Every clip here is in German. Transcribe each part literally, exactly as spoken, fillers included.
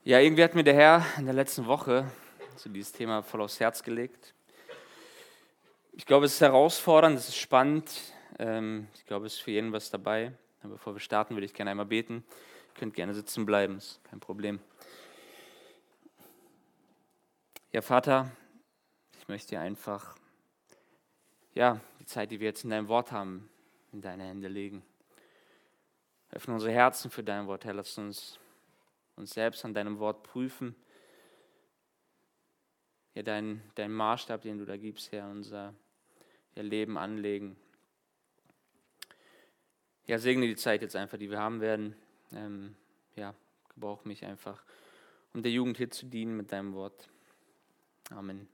Ja, irgendwie hat mir der Herr in der letzten Woche so dieses Thema voll aufs Herz gelegt. Ich glaube, es ist herausfordernd, es ist spannend. Ähm, ich glaube, es ist für jeden was dabei. Aber bevor wir starten, würde ich gerne einmal beten. Ihr könnt gerne sitzen bleiben, ist kein Problem. Ja, Vater, ich möchte dir einfach, ja, die Zeit, die wir jetzt in deinem Wort haben, in deine Hände legen. Öffne unsere Herzen für dein Wort, Herr. Lass uns uns selbst an deinem Wort prüfen. Ja, dein, dein Maßstab, den du da gibst, Herr, unser ja, Leben anlegen. Ja, segne die Zeit jetzt einfach, die wir haben werden. Ähm, ja, gebrauche mich einfach, um der Jugend hier zu dienen mit deinem Wort. Amen.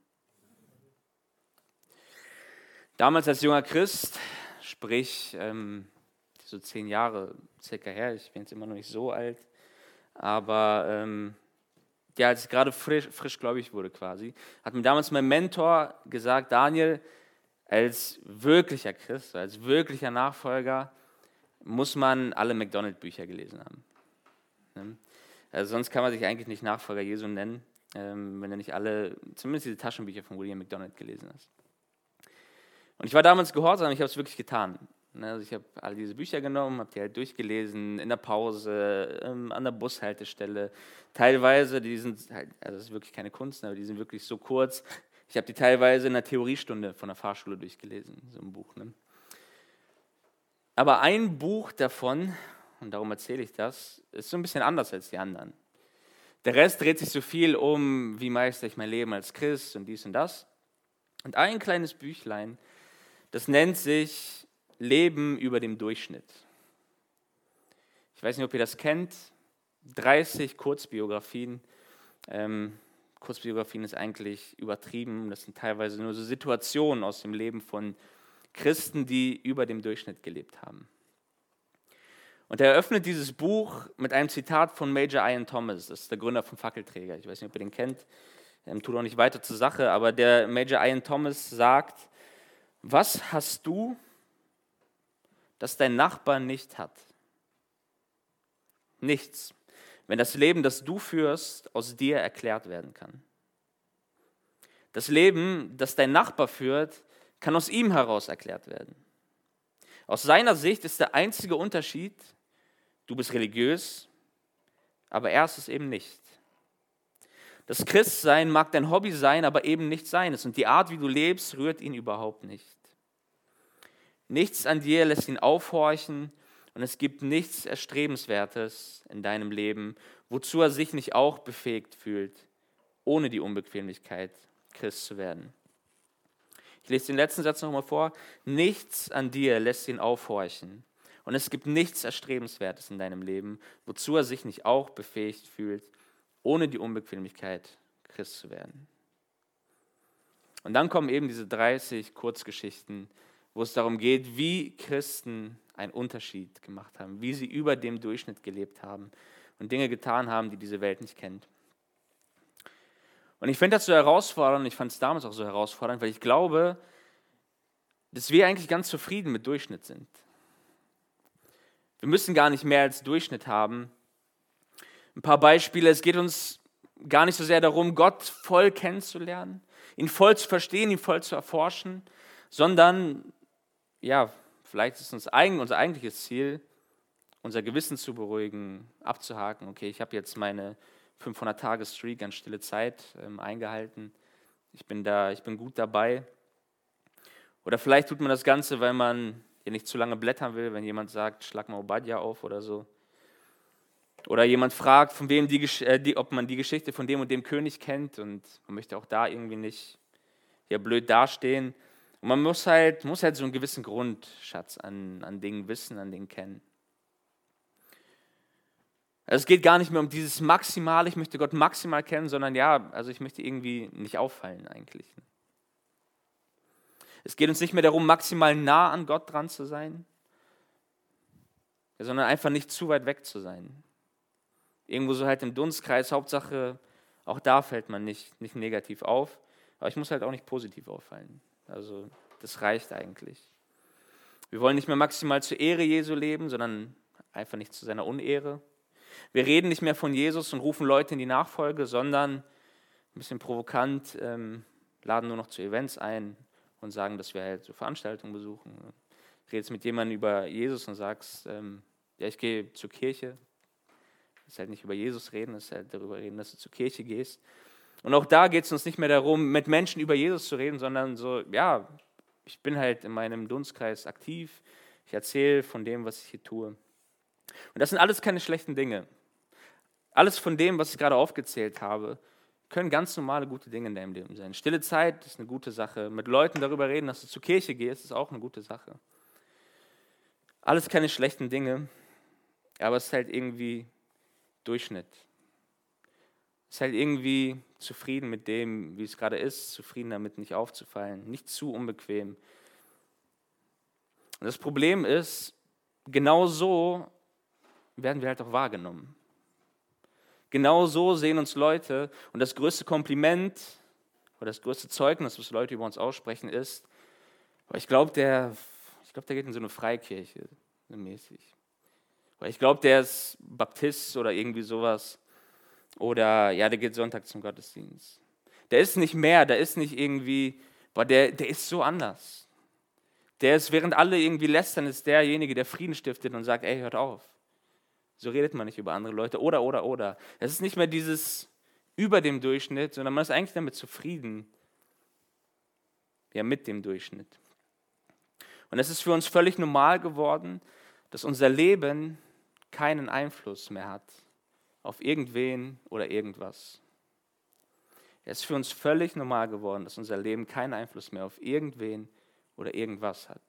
Damals als junger Christ, sprich ähm, so zehn Jahre circa her, ich bin jetzt immer noch nicht so alt, aber ähm, ja, als ich gerade frisch, frisch gläubig wurde quasi, hat mir damals mein Mentor gesagt, Daniel, als wirklicher Christ, als wirklicher Nachfolger, muss man alle McDonald-Bücher gelesen haben. Also sonst kann man sich eigentlich nicht Nachfolger Jesu nennen, ähm, wenn du nicht alle, zumindest diese Taschenbücher von William McDonald gelesen hast. Und ich war damals gehorsam, ich habe es wirklich getan. Also ich habe alle diese Bücher genommen, habe die halt durchgelesen, in der Pause, ähm, an der Bushaltestelle. Teilweise, die sind halt, also das ist wirklich keine Kunst, aber die sind wirklich so kurz. Ich habe die teilweise in der Theoriestunde von der Fahrschule durchgelesen, so ein Buch. Ne? Aber ein Buch davon, und darum erzähle ich das, ist so ein bisschen anders als die anderen. Der Rest dreht sich so viel um, wie meistere ich mein Leben als Christ und dies und das. Und ein kleines Büchlein, das nennt sich Leben über dem Durchschnitt. Ich weiß nicht, ob ihr das kennt. dreißig Kurzbiografien. Ähm, Kurzbiografien ist eigentlich übertrieben. Das sind teilweise nur so Situationen aus dem Leben von Christen, die über dem Durchschnitt gelebt haben. Und er eröffnet dieses Buch mit einem Zitat von Major Ian Thomas, das ist der Gründer von Fackelträger. Ich weiß nicht, ob ihr den kennt, ähm, tut auch nicht weiter zur Sache, aber der Major Ian Thomas sagt, was hast du, das dein Nachbar nicht hat? Nichts, wenn das Leben, das du führst, aus dir erklärt werden kann. Das Leben, das dein Nachbar führt, kann aus ihm heraus erklärt werden. Aus seiner Sicht ist der einzige Unterschied, du bist religiös, aber er ist es eben nicht. Das Christsein mag dein Hobby sein, aber eben nicht seines. Und die Art, wie du lebst, rührt ihn überhaupt nicht. Nichts an dir lässt ihn aufhorchen und es gibt nichts Erstrebenswertes in deinem Leben, wozu er sich nicht auch befähigt fühlt, ohne die Unbequemlichkeit, Christ zu werden. Ich lese den letzten Satz nochmal vor. Nichts an dir lässt ihn aufhorchen. Und es gibt nichts Erstrebenswertes in deinem Leben, wozu er sich nicht auch befähigt fühlt, ohne die Unbequemlichkeit, Christ zu werden. Und dann kommen eben diese dreißig Kurzgeschichten, wo es darum geht, wie Christen einen Unterschied gemacht haben, wie sie über dem Durchschnitt gelebt haben und Dinge getan haben, die diese Welt nicht kennt. Und ich finde das so herausfordernd, ich fand es damals auch so herausfordernd, weil ich glaube, dass wir eigentlich ganz zufrieden mit Durchschnitt sind. Wir müssen gar nicht mehr als Durchschnitt haben. Ein paar Beispiele, es geht uns gar nicht so sehr darum, Gott voll kennenzulernen, ihn voll zu verstehen, ihn voll zu erforschen, sondern, ja, vielleicht ist uns eigen, unser eigentliches Ziel, unser Gewissen zu beruhigen, abzuhaken. Okay, ich habe jetzt meine fünfhundert Tage Streak an stille Zeit ähm, eingehalten. Ich bin da, ich bin gut dabei. Oder vielleicht tut man das Ganze, weil man hier nicht zu lange blättern will, wenn jemand sagt, schlag mal Obadja auf oder so. Oder jemand fragt, von wem die, äh, die, ob man die Geschichte von dem und dem König kennt und man möchte auch da irgendwie nicht ja, blöd dastehen. Und man muss halt, muss halt so einen gewissen Grundschatz an, an Dingen wissen, an Dingen kennen. Also es geht gar nicht mehr um dieses Maximale, ich möchte Gott maximal kennen, sondern ja, also ich möchte irgendwie nicht auffallen eigentlich. Es geht uns nicht mehr darum, maximal nah an Gott dran zu sein, sondern einfach nicht zu weit weg zu sein. Irgendwo so halt im Dunstkreis, Hauptsache, auch da fällt man nicht, nicht negativ auf, aber ich muss halt auch nicht positiv auffallen. Also das reicht eigentlich. Wir wollen nicht mehr maximal zur Ehre Jesu leben, sondern einfach nicht zu seiner Unehre. Wir reden nicht mehr von Jesus und rufen Leute in die Nachfolge, sondern, ein bisschen provokant, ähm, laden nur noch zu Events ein und sagen, dass wir halt so Veranstaltungen besuchen. Du redest mit jemandem über Jesus und sagst, ähm, ja, ich gehe zur Kirche. Das ist halt nicht über Jesus reden, das ist halt darüber reden, dass du zur Kirche gehst. Und auch da geht es uns nicht mehr darum, mit Menschen über Jesus zu reden, sondern so, ja, ich bin halt in meinem Dunstkreis aktiv, ich erzähle von dem, was ich hier tue. Und das sind alles keine schlechten Dinge. Alles von dem, was ich gerade aufgezählt habe, können ganz normale, gute Dinge in deinem Leben sein. Stille Zeit ist eine gute Sache. Mit Leuten darüber reden, dass du zur Kirche gehst, ist auch eine gute Sache. Alles keine schlechten Dinge, aber es ist halt irgendwie Durchschnitt. Es ist halt irgendwie zufrieden mit dem, wie es gerade ist, zufrieden damit, nicht aufzufallen, nicht zu unbequem. Und das Problem ist, genau so werden wir halt auch wahrgenommen. Genau so sehen uns Leute, und das größte Kompliment oder das größte Zeugnis, was Leute über uns aussprechen, ist, aber ich glaube, der, ich glaube, der geht in so eine Freikirche, so mäßig. Oder ich glaube, der ist Baptist oder irgendwie sowas. Oder ja, der geht Sonntag zum Gottesdienst. Der ist nicht mehr, der ist nicht irgendwie, boah, der, der ist so anders. Der ist, während alle irgendwie lästern, ist derjenige, der Frieden stiftet und sagt, ey, hört auf. So redet man nicht über andere Leute. Oder, oder, oder. Es ist nicht mehr dieses über dem Durchschnitt, sondern man ist eigentlich damit zufrieden, ja, mit dem Durchschnitt. Und es ist für uns völlig normal geworden, dass unser Leben keinen Einfluss mehr hat auf irgendwen oder irgendwas. Es ist für uns völlig normal geworden, dass unser Leben keinen Einfluss mehr auf irgendwen oder irgendwas hat.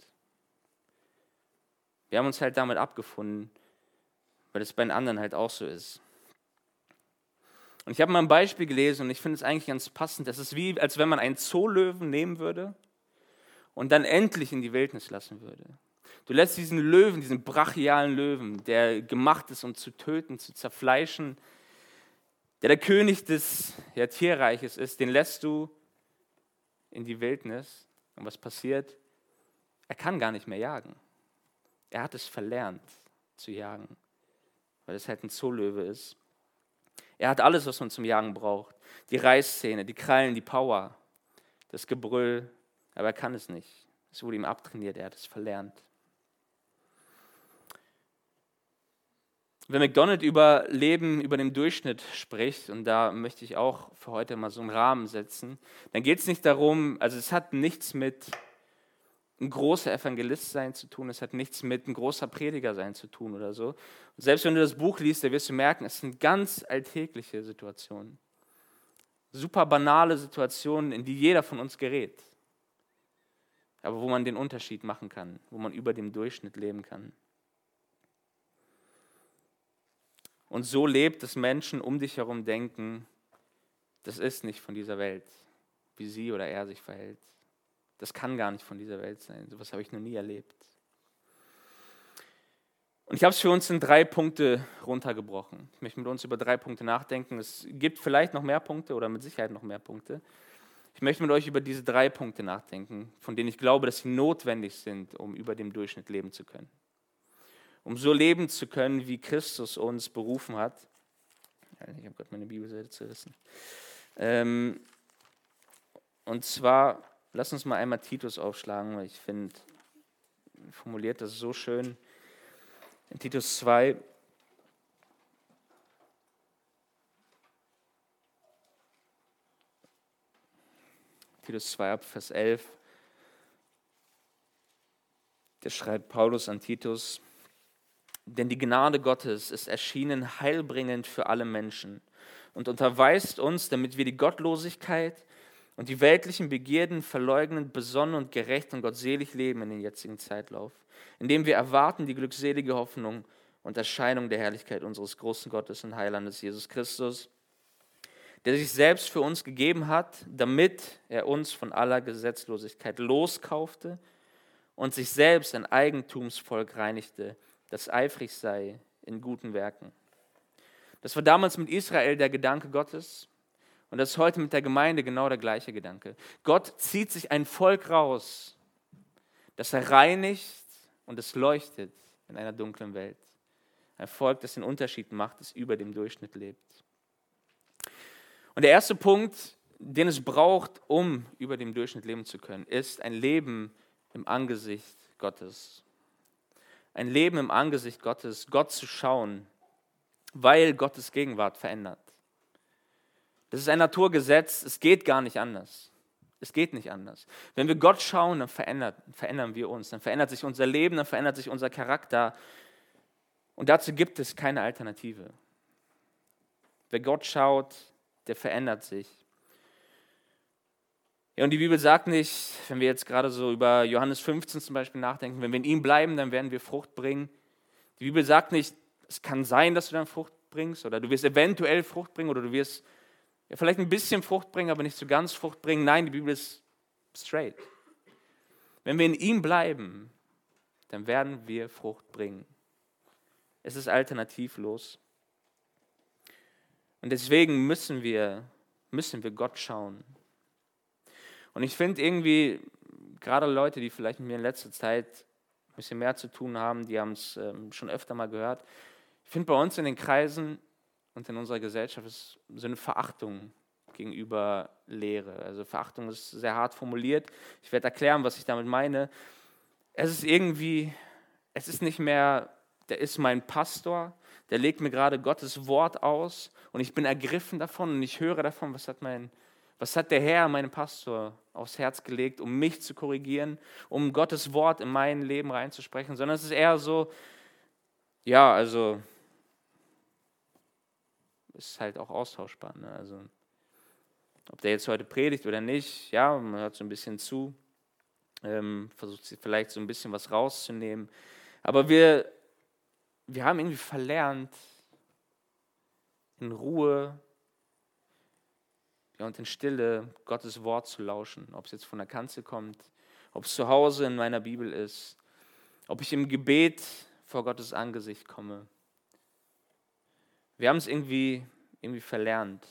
Wir haben uns halt damit abgefunden, weil es bei den anderen halt auch so ist. Und ich habe mal ein Beispiel gelesen und ich finde es eigentlich ganz passend. Es ist wie, als wenn man einen Zoolöwen nehmen würde und dann endlich in die Wildnis lassen würde. Du lässt diesen Löwen, diesen brachialen Löwen, der gemacht ist, um zu töten, zu zerfleischen, der der König des ja, Tierreiches ist, den lässt du in die Wildnis. Und was passiert? Er kann gar nicht mehr jagen. Er hat es verlernt zu jagen, weil es halt ein Zoolöwe ist. Er hat alles, was man zum Jagen braucht. Die Reißzähne, die Krallen, die Power, das Gebrüll, aber er kann es nicht. Es wurde ihm abtrainiert, er hat es verlernt. Wenn McDonald über Leben über dem Durchschnitt spricht, und da möchte ich auch für heute mal so einen Rahmen setzen, dann geht es nicht darum, also es hat nichts mit ein großer Evangelist sein zu tun, es hat nichts mit ein großer Prediger sein zu tun oder so. Und selbst wenn du das Buch liest, dann wirst du merken, es sind ganz alltägliche Situationen. Super banale Situationen, in die jeder von uns gerät. Aber wo man den Unterschied machen kann, wo man über dem Durchschnitt leben kann. Und so lebt, dass Menschen um dich herum denken, das ist nicht von dieser Welt, wie sie oder er sich verhält. Das kann gar nicht von dieser Welt sein. So etwas habe ich noch nie erlebt. Und ich habe es für uns in drei Punkte runtergebrochen. Ich möchte mit uns über drei Punkte nachdenken. Es gibt vielleicht noch mehr Punkte oder mit Sicherheit noch mehr Punkte. Ich möchte mit euch über diese drei Punkte nachdenken, von denen ich glaube, dass sie notwendig sind, um über dem Durchschnitt leben zu können. Um so leben zu können, wie Christus uns berufen hat. Ich habe gerade meine Bibelseite zerrissen. Ähm, und zwar, lass uns mal einmal Titus aufschlagen, weil ich finde, formuliert das so schön. In Titus zwei. Titus zwei ab Vers elf. Da schreibt Paulus an Titus: Denn die Gnade Gottes ist erschienen heilbringend für alle Menschen und unterweist uns, damit wir die Gottlosigkeit und die weltlichen Begierden verleugnend, besonnen und gerecht und gottselig leben in den jetzigen Zeitlauf, indem wir erwarten die glückselige Hoffnung und Erscheinung der Herrlichkeit unseres großen Gottes und Heilandes Jesus Christus, der sich selbst für uns gegeben hat, damit er uns von aller Gesetzlosigkeit loskaufte und sich selbst ein Eigentumsvolk reinigte, das eifrig sei in guten Werken. Das war damals mit Israel der Gedanke Gottes und das ist heute mit der Gemeinde genau der gleiche Gedanke. Gott zieht sich ein Volk raus, das er reinigt und es leuchtet in einer dunklen Welt. Ein Volk, das den Unterschied macht, das über dem Durchschnitt lebt. Und der erste Punkt, den es braucht, um über dem Durchschnitt leben zu können, ist ein Leben im Angesicht Gottes. Ein Leben im Angesicht Gottes, Gott zu schauen, weil Gottes Gegenwart verändert. Das ist ein Naturgesetz, es geht gar nicht anders. Es geht nicht anders. Wenn wir Gott schauen, dann verändert, verändern wir uns, dann verändert sich unser Leben, dann verändert sich unser Charakter. Und dazu gibt es keine Alternative. Wer Gott schaut, der verändert sich. Ja, und die Bibel sagt nicht, wenn wir jetzt gerade so über Johannes fünfzehn zum Beispiel nachdenken, wenn wir in ihm bleiben, dann werden wir Frucht bringen. Die Bibel sagt nicht, es kann sein, dass du dann Frucht bringst oder du wirst eventuell Frucht bringen oder du wirst ja, vielleicht ein bisschen Frucht bringen, aber nicht so ganz Frucht bringen. Nein, die Bibel ist straight. Wenn wir in ihm bleiben, dann werden wir Frucht bringen. Es ist alternativlos. Und deswegen müssen wir, müssen wir Gott schauen. Und ich finde irgendwie, gerade Leute, die vielleicht mit mir in letzter Zeit ein bisschen mehr zu tun haben, die haben es ähm, schon öfter mal gehört. Ich finde bei uns in den Kreisen und in unserer Gesellschaft ist so eine Verachtung gegenüber Lehre. Also Verachtung ist sehr hart formuliert. Ich werde erklären, was ich damit meine. Es ist irgendwie, es ist nicht mehr, der ist mein Pastor, der legt mir gerade Gottes Wort aus und ich bin ergriffen davon und ich höre davon, was hat mein Was hat der Herr, meinem Pastor, aufs Herz gelegt, um mich zu korrigieren, um Gottes Wort in mein Leben reinzusprechen, sondern es ist eher so, ja, also, ist halt auch austauschbar. Ne? Also, ob der jetzt heute predigt oder nicht, ja, man hört so ein bisschen zu, ähm, versucht sich vielleicht so ein bisschen was rauszunehmen, aber wir, wir haben irgendwie verlernt, in Ruhe, ja, und in Stille Gottes Wort zu lauschen, ob es jetzt von der Kanzel kommt, ob es zu Hause in meiner Bibel ist, ob ich im Gebet vor Gottes Angesicht komme. Wir haben es irgendwie, irgendwie verlernt.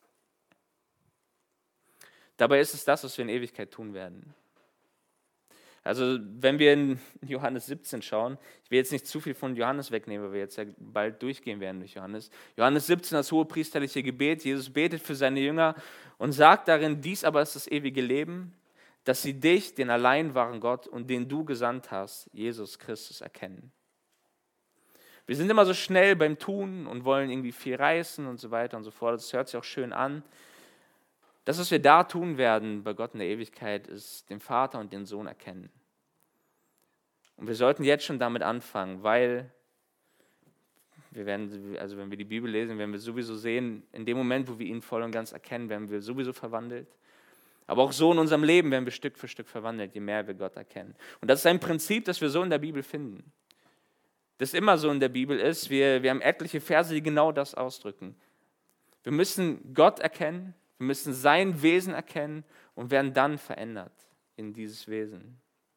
Dabei ist es das, was wir in Ewigkeit tun werden. Also wenn wir in Johannes siebzehn schauen, ich will jetzt nicht zu viel von Johannes wegnehmen, weil wir jetzt ja bald durchgehen werden durch Johannes. Johannes siebzehn, das hohepriesterliche Gebet, Jesus betet für seine Jünger und sagt darin, dies aber ist das ewige Leben, dass sie dich, den allein wahren Gott und den du gesandt hast, Jesus Christus, erkennen. Wir sind immer so schnell beim Tun und wollen irgendwie viel reißen und so weiter und so fort. Das hört sich auch schön an. Das, was wir da tun werden bei Gott in der Ewigkeit, ist den Vater und den Sohn erkennen. Und wir sollten jetzt schon damit anfangen, weil wir werden, also wenn wir die Bibel lesen, werden wir sowieso sehen, in dem Moment, wo wir ihn voll und ganz erkennen, werden wir sowieso verwandelt. Aber auch so in unserem Leben werden wir Stück für Stück verwandelt, je mehr wir Gott erkennen. Und das ist ein Prinzip, das wir so in der Bibel finden. Das immer so in der Bibel ist, wir, wir haben etliche Verse, die genau das ausdrücken. Wir müssen Gott erkennen, wir müssen sein Wesen erkennen und werden dann verändert in dieses Wesen.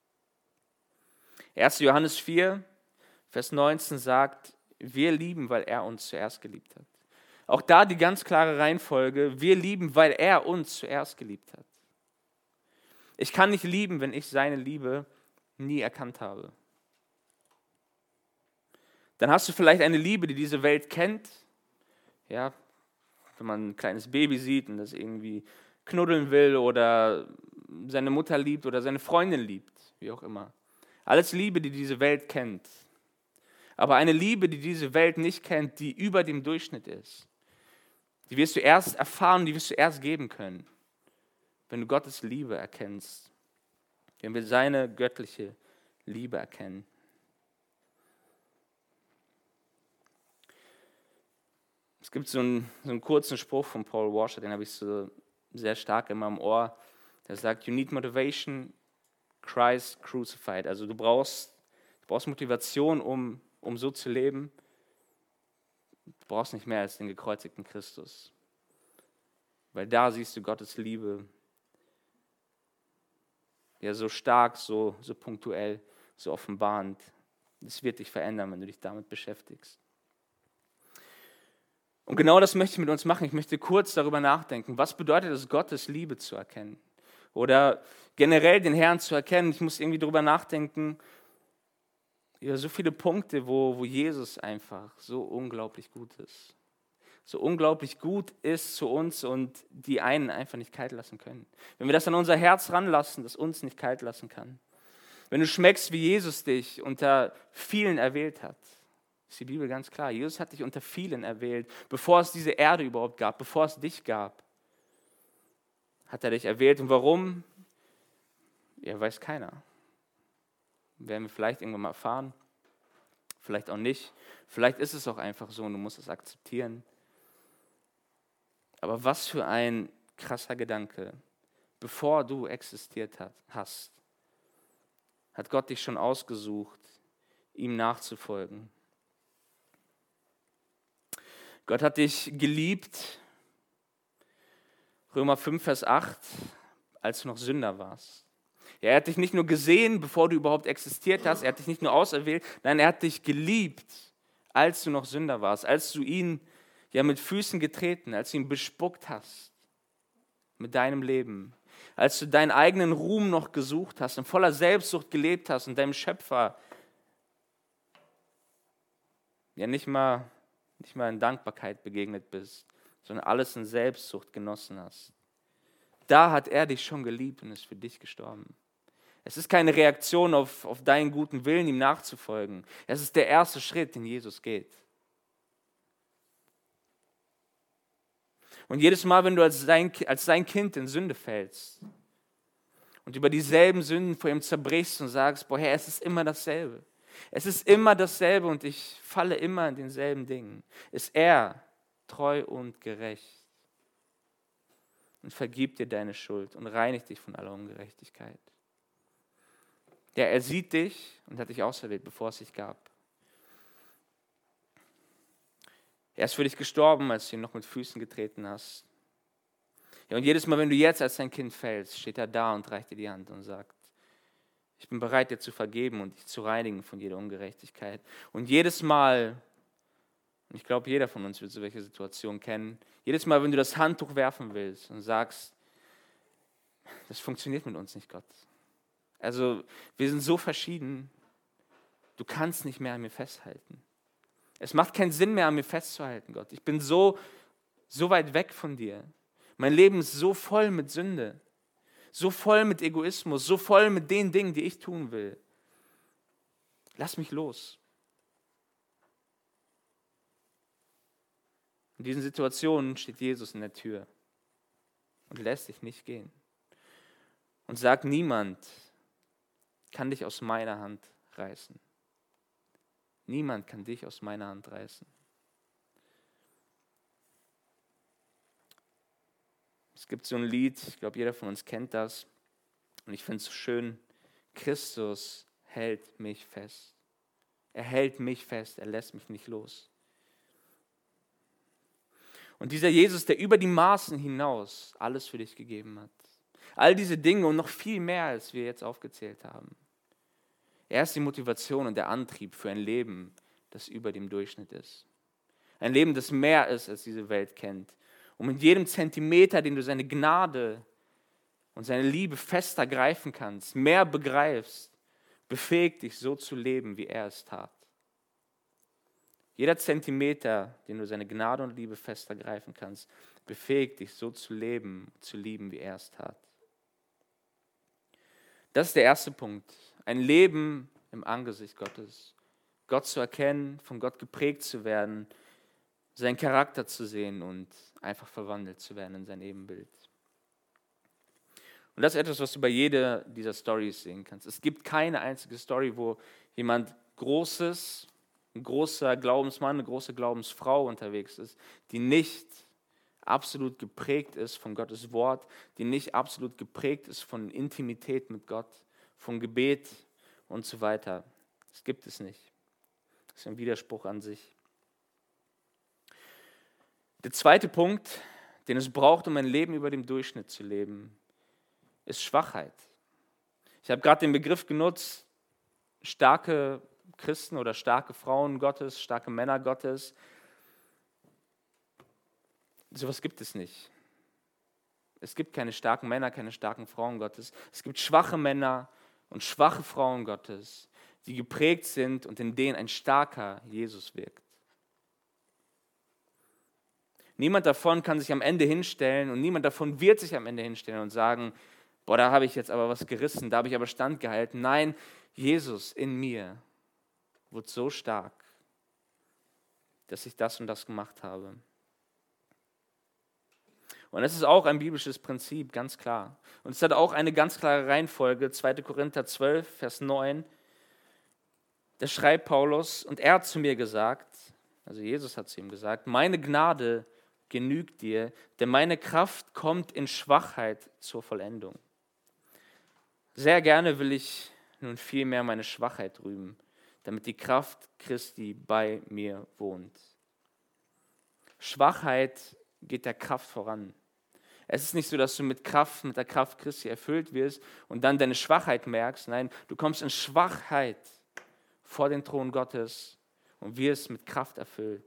erster Johannes vier, Vers neunzehn sagt, wir lieben, weil er uns zuerst geliebt hat. Auch da die ganz klare Reihenfolge, wir lieben, weil er uns zuerst geliebt hat. Ich kann nicht lieben, wenn ich seine Liebe nie erkannt habe. Dann hast du vielleicht eine Liebe, die diese Welt kennt, ja, wenn man ein kleines Baby sieht und das irgendwie knuddeln will oder seine Mutter liebt oder seine Freundin liebt, wie auch immer. Alles Liebe, die diese Welt kennt. Aber eine Liebe, die diese Welt nicht kennt, die über dem Durchschnitt ist, die wirst du erst erfahren, die wirst du erst geben können, wenn du Gottes Liebe erkennst, wenn wir seine göttliche Liebe erkennen. Es gibt so einen, so einen kurzen Spruch von Paul Washer, den habe ich so sehr stark immer im Ohr. Der sagt, you need motivation, Christ crucified. Also du brauchst, du brauchst Motivation, um, um so zu leben. Du brauchst nicht mehr als den gekreuzigten Christus. Weil da siehst du Gottes Liebe. Ja, so stark, so, so punktuell, so offenbarend. Das wird dich verändern, wenn du dich damit beschäftigst. Und genau das möchte ich mit uns machen. Ich möchte kurz darüber nachdenken, was bedeutet es, Gottes Liebe zu erkennen? Oder generell den Herrn zu erkennen. Ich muss irgendwie darüber nachdenken, ja, so viele Punkte, wo, wo Jesus einfach so unglaublich gut ist. So unglaublich gut ist zu uns und die einen einfach nicht kalt lassen können. Wenn wir das an unser Herz ranlassen, das uns nicht kalt lassen kann. Wenn du schmeckst, wie Jesus dich unter vielen erwählt hat, ist die Bibel ganz klar. Jesus hat dich unter vielen erwählt, bevor es diese Erde überhaupt gab, bevor es dich gab, hat er dich erwählt. Und warum? Ja, weiß keiner. Werden wir vielleicht irgendwann mal erfahren, vielleicht auch nicht. Vielleicht ist es auch einfach so und du musst es akzeptieren. Aber was für ein krasser Gedanke. Bevor du existiert hast, hat Gott dich schon ausgesucht, ihm nachzufolgen. Gott hat dich geliebt, Römer fünf, Vers acht, als du noch Sünder warst. Ja, er hat dich nicht nur gesehen, bevor du überhaupt existiert hast, er hat dich nicht nur auserwählt, nein, er hat dich geliebt, als du noch Sünder warst, als du ihn ja mit Füßen getreten, als du ihn bespuckt hast mit deinem Leben, als du deinen eigenen Ruhm noch gesucht hast und voller Selbstsucht gelebt hast und deinem Schöpfer ja nicht mal, nicht mal in Dankbarkeit begegnet bist, sondern alles in Selbstsucht genossen hast. Da hat er dich schon geliebt und ist für dich gestorben. Es ist keine Reaktion auf, auf deinen guten Willen, ihm nachzufolgen. Es ist der erste Schritt, den Jesus geht. Und jedes Mal, wenn du als sein, als sein Kind in Sünde fällst und über dieselben Sünden vor ihm zerbrichst und sagst, boah Herr, es ist immer dasselbe. Es ist immer dasselbe und ich falle immer in denselben Dingen. Ist er treu und gerecht und vergibt dir deine Schuld und reinigt dich von aller Ungerechtigkeit. Ja, er sieht dich und hat dich auserwählt, bevor es dich gab. Er ist für dich gestorben, als du ihn noch mit Füßen getreten hast. Ja, und jedes Mal, wenn du jetzt als dein Kind fällst, steht er da und reicht dir die Hand und sagt, ich bin bereit, dir zu vergeben und dich zu reinigen von jeder Ungerechtigkeit. Und jedes Mal, und ich glaube, jeder von uns wird solche Situationen kennen, jedes Mal, wenn du das Handtuch werfen willst und sagst, das funktioniert mit uns nicht, Gott. Also, wir sind so verschieden, du kannst nicht mehr an mir festhalten. Es macht keinen Sinn mehr, an mir festzuhalten, Gott. Ich bin so, so weit weg von dir. Mein Leben ist so voll mit Sünde, so voll mit Egoismus, so voll mit den Dingen, die ich tun will. Lass mich los. In diesen Situationen steht Jesus in der Tür und lässt dich nicht gehen. Und sagt, niemand kann dich aus meiner Hand reißen. Niemand kann dich aus meiner Hand reißen. Es gibt so ein Lied, ich glaube, jeder von uns kennt das. Und ich finde es so schön, Christus hält mich fest. Er hält mich fest, er lässt mich nicht los. Und dieser Jesus, der über die Maßen hinaus alles für dich gegeben hat. All diese Dinge und noch viel mehr, als wir jetzt aufgezählt haben. Er ist die Motivation und der Antrieb für ein Leben, das über dem Durchschnitt ist. Ein Leben, das mehr ist, als diese Welt kennt. Und mit jedem Zentimeter, den du seine Gnade und seine Liebe fester greifen kannst, mehr begreifst, befähigt dich, so zu leben, wie er es tat. Jeder Zentimeter, den du seine Gnade und Liebe fester greifen kannst, befähigt dich, so zu leben, zu lieben, wie er es tat. Das ist der erste Punkt. Ein Leben im Angesicht Gottes. Gott zu erkennen, von Gott geprägt zu werden, seinen Charakter zu sehen und einfach verwandelt zu werden in sein Ebenbild. Und das ist etwas, was du bei jeder dieser Storys sehen kannst. Es gibt keine einzige Story, wo jemand Großes, ein großer Glaubensmann, eine große Glaubensfrau unterwegs ist, die nicht absolut geprägt ist von Gottes Wort, die nicht absolut geprägt ist von Intimität mit Gott, von Gebet und so weiter. Das gibt es nicht. Das ist ein Widerspruch an sich. Der zweite Punkt, den es braucht, um ein Leben über dem Durchschnitt zu leben, ist Schwachheit. Ich habe gerade den Begriff genutzt, starke Christen oder starke Frauen Gottes, starke Männer Gottes. Sowas gibt es nicht. Es gibt keine starken Männer, keine starken Frauen Gottes. Es gibt schwache Männer und schwache Frauen Gottes, die geprägt sind und in denen ein starker Jesus wirkt. Niemand davon kann sich am Ende hinstellen und niemand davon wird sich am Ende hinstellen und sagen, boah, da habe ich jetzt aber was gerissen, da habe ich aber standgehalten. Nein, Jesus in mir wurde so stark, dass ich das und das gemacht habe. Und das ist auch ein biblisches Prinzip, ganz klar. Und es hat auch eine ganz klare Reihenfolge, zweiter Korinther zwölf, Vers neun. Da schreibt Paulus, und er hat zu mir gesagt, also Jesus hat zu ihm gesagt, meine Gnade genügt dir, denn meine Kraft kommt in Schwachheit zur Vollendung. Sehr gerne will ich nun vielmehr meine Schwachheit rühmen, damit die Kraft Christi bei mir wohnt. Schwachheit geht der Kraft voran. Es ist nicht so, dass du mit Kraft, mit der Kraft Christi erfüllt wirst und dann deine Schwachheit merkst. Nein, du kommst in Schwachheit vor den Thron Gottes und wirst mit Kraft erfüllt.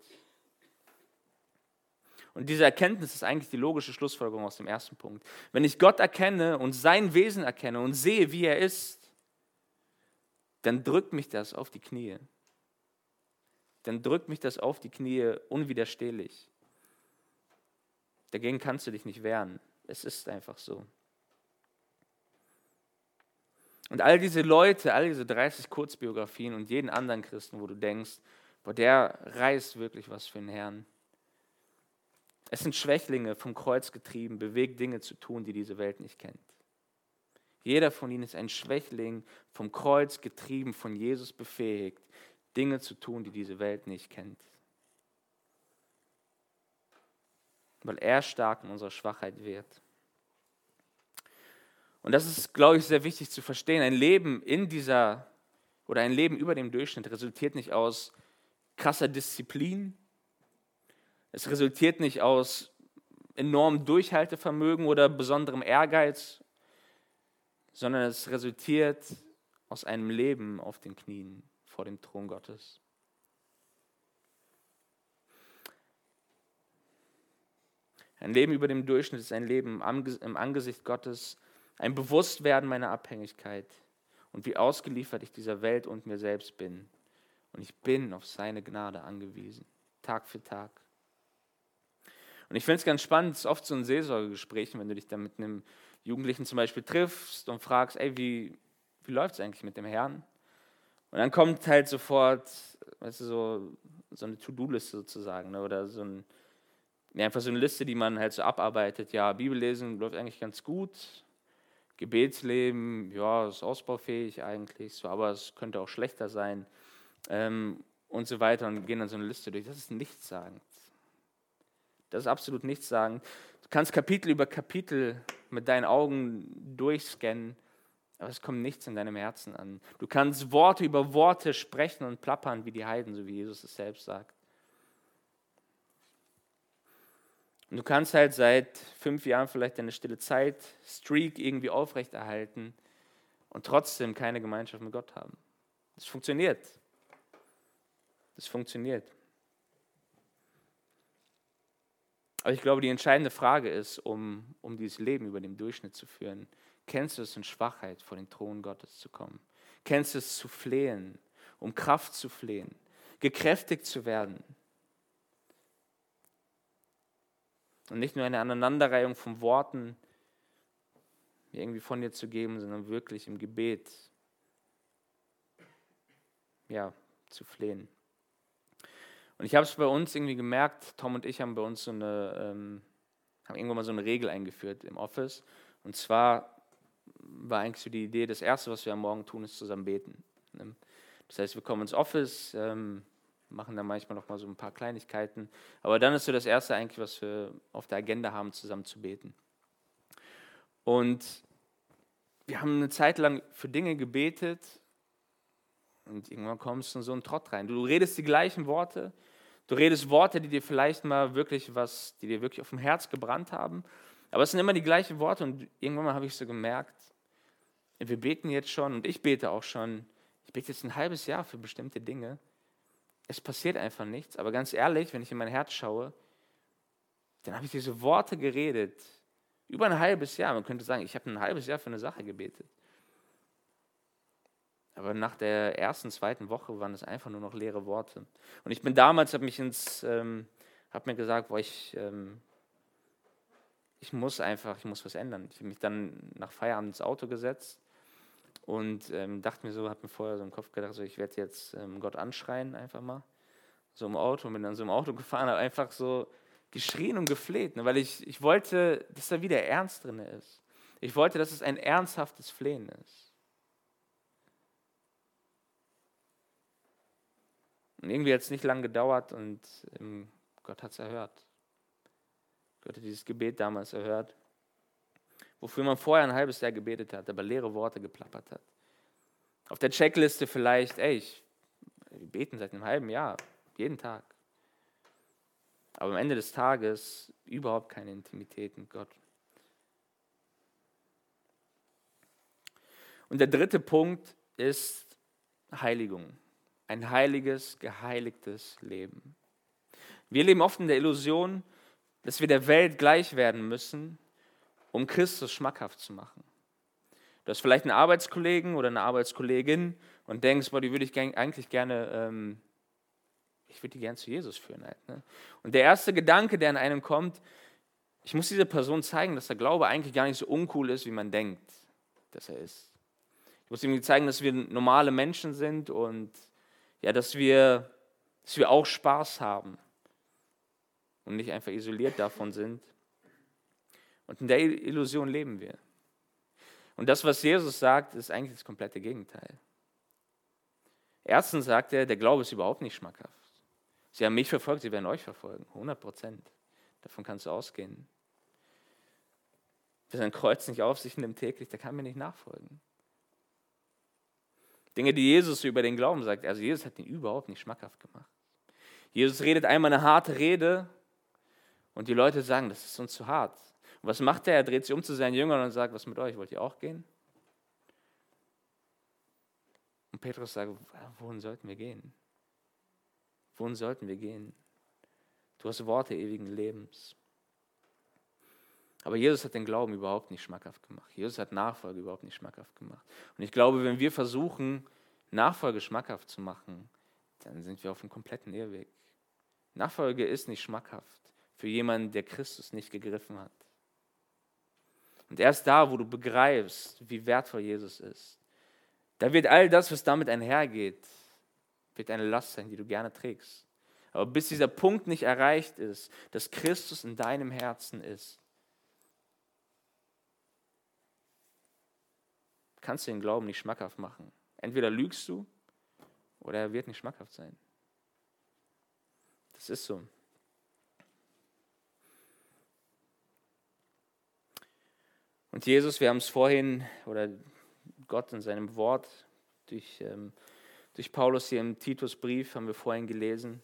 Und diese Erkenntnis ist eigentlich die logische Schlussfolgerung aus dem ersten Punkt. Wenn ich Gott erkenne und sein Wesen erkenne und sehe, wie er ist, dann drückt mich das auf die Knie. Dann drückt mich das auf die Knie unwiderstehlich. Dagegen kannst du dich nicht wehren. Es ist einfach so. Und all diese Leute, all diese dreißig Kurzbiografien und jeden anderen Christen, wo du denkst, boah, der reißt wirklich was für den Herrn. Es sind Schwächlinge, vom Kreuz getrieben, bewegt Dinge zu tun, die diese Welt nicht kennt. Jeder von ihnen ist ein Schwächling, vom Kreuz getrieben, von Jesus befähigt, Dinge zu tun, die diese Welt nicht kennt. Weil er stark in unserer Schwachheit wird. Und das ist, glaube ich, sehr wichtig zu verstehen. Ein Leben in dieser, oder ein Leben über dem Durchschnitt resultiert nicht aus krasser Disziplin. Es resultiert nicht aus enormem Durchhaltevermögen oder besonderem Ehrgeiz, sondern es resultiert aus einem Leben auf den Knien vor dem Thron Gottes. Ein Leben über dem Durchschnitt ist ein Leben im Angesicht Gottes, ein Bewusstwerden meiner Abhängigkeit und wie ausgeliefert ich dieser Welt und mir selbst bin. Und ich bin auf seine Gnade angewiesen, Tag für Tag. Und ich finde es ganz spannend, es ist oft so ein Seelsorgegespräch, wenn du dich dann mit einem Jugendlichen zum Beispiel triffst und fragst, ey, wie, wie läuft es eigentlich mit dem Herrn? Und dann kommt halt sofort, weißt du, so, so eine To-Do-Liste sozusagen, ne? Oder so ein, ja, einfach so eine Liste, die man halt so abarbeitet. Ja, Bibellesen läuft eigentlich ganz gut, Gebetsleben, ja, ist ausbaufähig eigentlich, so, aber es könnte auch schlechter sein ähm, und so weiter und gehen dann so eine Liste durch. Das ist nichtssagend. Das ist absolut nichtssagend. Du kannst Kapitel über Kapitel mit deinen Augen durchscannen, aber es kommt nichts in deinem Herzen an. Du kannst Worte über Worte sprechen und plappern wie die Heiden, so wie Jesus es selbst sagt. Und du kannst halt seit fünf Jahren vielleicht deine stille Zeit, Streak irgendwie aufrechterhalten und trotzdem keine Gemeinschaft mit Gott haben. Das funktioniert. Das funktioniert. Aber ich glaube, die entscheidende Frage ist, um, um dieses Leben über dem Durchschnitt zu führen, kennst du es in Schwachheit vor den Thron Gottes zu kommen? Kennst du es zu flehen, um Kraft zu flehen, gekräftigt zu werden? Und nicht nur eine Aneinanderreihung von Worten irgendwie von dir zu geben, sondern wirklich im Gebet ja, zu flehen. Und ich habe es bei uns irgendwie gemerkt, Tom und ich haben bei uns so eine, ähm, haben irgendwann mal so eine Regel eingeführt im Office. Und zwar war eigentlich so die Idee, das Erste, was wir am Morgen tun, ist zusammen beten. Das heißt, wir kommen ins Office, ähm, machen dann manchmal noch mal so ein paar Kleinigkeiten. Aber dann ist so das Erste eigentlich, was wir auf der Agenda haben, zusammen zu beten. Und wir haben eine Zeit lang für Dinge gebetet und irgendwann kommst du in so einen Trott rein. Du redest die gleichen Worte, du redest Worte, die dir vielleicht mal wirklich was, die dir wirklich auf dem Herz gebrannt haben, aber es sind immer die gleichen Worte und irgendwann mal habe ich so gemerkt, wir beten jetzt schon und ich bete auch schon, ich bete jetzt ein halbes Jahr für bestimmte Dinge. Es passiert einfach nichts, aber ganz ehrlich, wenn ich in mein Herz schaue, dann habe ich diese Worte geredet, über ein halbes Jahr. Man könnte sagen, ich habe ein halbes Jahr für eine Sache gebetet. Aber nach der ersten, zweiten Woche waren es einfach nur noch leere Worte. Und ich bin damals, habe mich ins, ähm, habe mir gesagt, boah, ich, ähm, ich muss einfach, ich muss was ändern. Ich habe mich dann nach Feierabend ins Auto gesetzt und ähm, dachte mir so, habe mir vorher so im Kopf gedacht, so, ich werde jetzt ähm, Gott anschreien einfach mal. So im Auto, bin dann so im Auto gefahren, habe einfach so geschrien und gefleht, ne, weil ich, ich wollte, dass da wieder Ernst drin ist. Ich wollte, dass es ein ernsthaftes Flehen ist. Und irgendwie hat es nicht lange gedauert und ähm, Gott hat es erhört. Gott hat dieses Gebet damals erhört, wofür man vorher ein halbes Jahr gebetet hat, aber leere Worte geplappert hat. Auf der Checkliste vielleicht, ey, ich, wir beten seit einem halben Jahr, jeden Tag. Aber am Ende des Tages überhaupt keine Intimität mit Gott. Und der dritte Punkt ist Heiligung. Ein heiliges, geheiligtes Leben. Wir leben oft in der Illusion, dass wir der Welt gleich werden müssen, um Christus schmackhaft zu machen. Du hast vielleicht einen Arbeitskollegen oder eine Arbeitskollegin und denkst, boah, die würde ich gern, eigentlich gerne, ähm, ich würde die gerne zu Jesus führen. Halt, ne? Und der erste Gedanke, der an einem kommt, ich muss dieser Person zeigen, dass der Glaube eigentlich gar nicht so uncool ist, wie man denkt, dass er ist. Ich muss ihm zeigen, dass wir normale Menschen sind und ja, dass wir, dass wir auch Spaß haben und nicht einfach isoliert davon sind. Und in der Illusion leben wir. Und das, was Jesus sagt, ist eigentlich das komplette Gegenteil. Erstens sagt er, der Glaube ist überhaupt nicht schmackhaft. Sie haben mich verfolgt, sie werden euch verfolgen, hundert Prozent. Davon kannst du ausgehen. Wer sein Kreuz nicht auf sich nimmt täglich, der kann mir nicht nachfolgen. Dinge, die Jesus über den Glauben sagt, also Jesus hat ihn überhaupt nicht schmackhaft gemacht. Jesus redet einmal eine harte Rede und die Leute sagen, das ist uns zu hart. Und was macht er? Er dreht sich um zu seinen Jüngern und sagt, was mit euch, wollt ihr auch gehen? Und Petrus sagt, wohin sollten wir gehen? Wohin sollten wir gehen? Du hast Worte ewigen Lebens. Aber Jesus hat den Glauben überhaupt nicht schmackhaft gemacht. Jesus hat Nachfolge überhaupt nicht schmackhaft gemacht. Und ich glaube, wenn wir versuchen, Nachfolge schmackhaft zu machen, dann sind wir auf einem kompletten Irrweg. Nachfolge ist nicht schmackhaft für jemanden, der Christus nicht gegriffen hat. Und erst da, wo du begreifst, wie wertvoll Jesus ist, da wird all das, was damit einhergeht, wird eine Last sein, die du gerne trägst. Aber bis dieser Punkt nicht erreicht ist, dass Christus in deinem Herzen ist, kannst du den Glauben nicht schmackhaft machen. Entweder lügst du oder er wird nicht schmackhaft sein. Das ist so. Und Jesus, wir haben es vorhin, oder Gott in seinem Wort, durch, ähm, durch Paulus hier im Titusbrief, haben wir vorhin gelesen.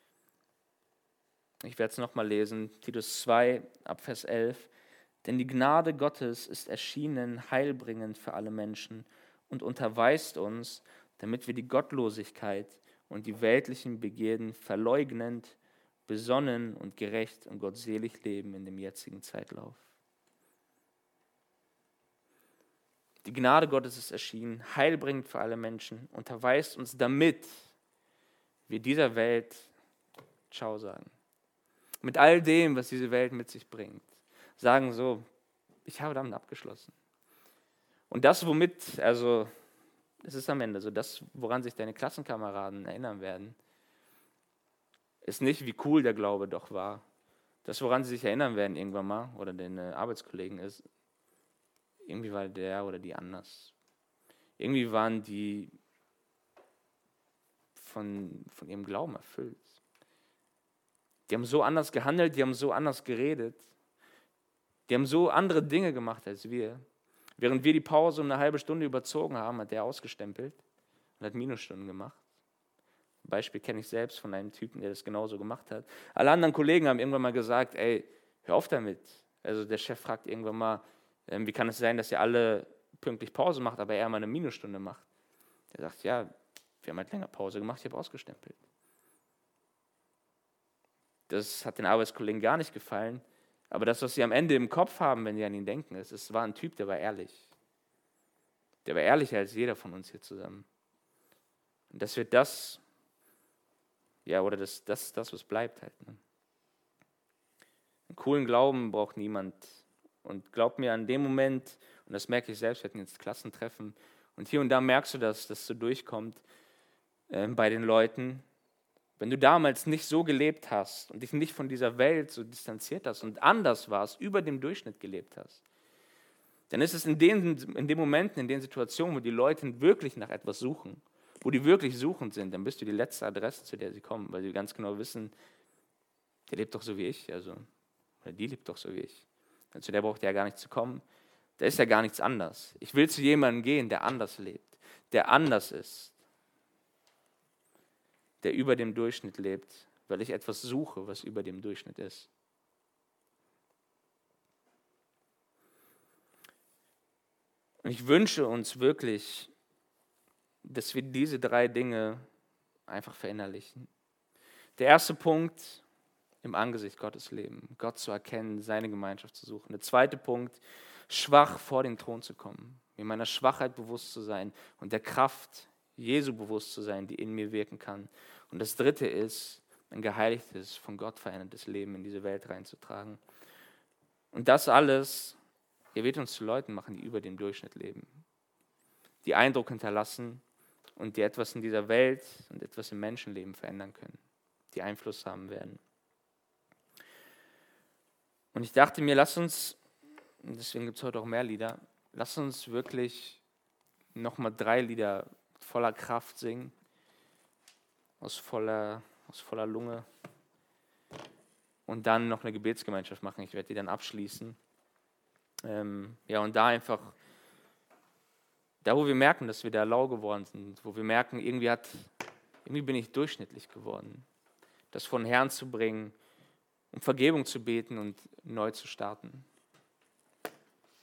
Ich werde es nochmal lesen, Titus zwei, ab Vers elf. Denn die Gnade Gottes ist erschienen, heilbringend für alle Menschen und unterweist uns, damit wir die Gottlosigkeit und die weltlichen Begierden verleugnend, besonnen und gerecht und gottselig leben in dem jetzigen Zeitlauf. Die Gnade Gottes ist erschienen, heilbringend für alle Menschen, unterweist uns, damit wir dieser Welt Ciao sagen. Mit all dem, was diese Welt mit sich bringt. Sagen so, ich habe damit abgeschlossen. Und das, womit, also, es ist am Ende so, das, woran sich deine Klassenkameraden erinnern werden, ist nicht, wie cool der Glaube doch war. Das, woran sie sich erinnern werden irgendwann mal, oder deine Arbeitskollegen, ist, irgendwie war der oder die anders. Irgendwie waren die von, von ihrem Glauben erfüllt. Die haben so anders gehandelt, die haben so anders geredet. Die haben so andere Dinge gemacht als wir. Während wir die Pause um eine halbe Stunde überzogen haben, hat der ausgestempelt und hat Minusstunden gemacht. Ein Beispiel kenne ich selbst von einem Typen, der das genauso gemacht hat. Alle anderen Kollegen haben irgendwann mal gesagt, ey, hör auf damit. Also der Chef fragt irgendwann mal, ähm, wie kann es sein, dass ihr alle pünktlich Pause macht, aber er mal eine Minusstunde macht. Der sagt, ja, wir haben halt länger Pause gemacht, ich habe ausgestempelt. Das hat den Arbeitskollegen gar nicht gefallen. Aber das, was sie am Ende im Kopf haben, wenn sie an ihn denken, ist, es war ein Typ, der war ehrlich. Der war ehrlicher als jeder von uns hier zusammen. Und das wird das, ja, oder das, das ist das, was bleibt halt. Ne? Einen coolen Glauben braucht niemand. Und glaub mir, an dem Moment, und das merke ich selbst, wir hatten jetzt Klassentreffen, und hier und da merkst du das, dass es so durchkommt äh, bei den Leuten. Wenn du damals nicht so gelebt hast und dich nicht von dieser Welt so distanziert hast und anders warst, über dem Durchschnitt gelebt hast, dann ist es in den, in den Momenten, in den Situationen, wo die Leute wirklich nach etwas suchen, wo die wirklich suchend sind, dann bist du die letzte Adresse, zu der sie kommen, weil sie ganz genau wissen, der lebt doch so wie ich, also, oder die lebt doch so wie ich. Zu der braucht er ja gar nicht zu kommen, da ist ja gar nichts anders. Ich will zu jemandem gehen, der anders lebt, der anders ist, der über dem Durchschnitt lebt, weil ich etwas suche, was über dem Durchschnitt ist. Und ich wünsche uns wirklich, dass wir diese drei Dinge einfach verinnerlichen. Der erste Punkt, im Angesicht Gottes leben, Gott zu erkennen, seine Gemeinschaft zu suchen. Der zweite Punkt, schwach vor den Thron zu kommen, mir meiner Schwachheit bewusst zu sein und der Kraft Jesu bewusst zu sein, die in mir wirken kann. Und das dritte ist, ein geheiligtes, von Gott verändertes Leben in diese Welt reinzutragen. Und das alles, er wird uns zu Leuten machen, die über dem Durchschnitt leben, die Eindruck hinterlassen und die etwas in dieser Welt und etwas im Menschenleben verändern können, die Einfluss haben werden. Und ich dachte mir, lass uns, und deswegen gibt es heute auch mehr Lieder, lass uns wirklich nochmal drei Lieder voller Kraft singen, aus voller, aus voller Lunge und dann noch eine Gebetsgemeinschaft machen. Ich werde die dann abschließen. Ähm, ja, und da einfach, da wo wir merken, dass wir da lau geworden sind, wo wir merken, irgendwie, hat, irgendwie bin ich durchschnittlich geworden, das von Herrn zu bringen, um Vergebung zu beten und neu zu starten.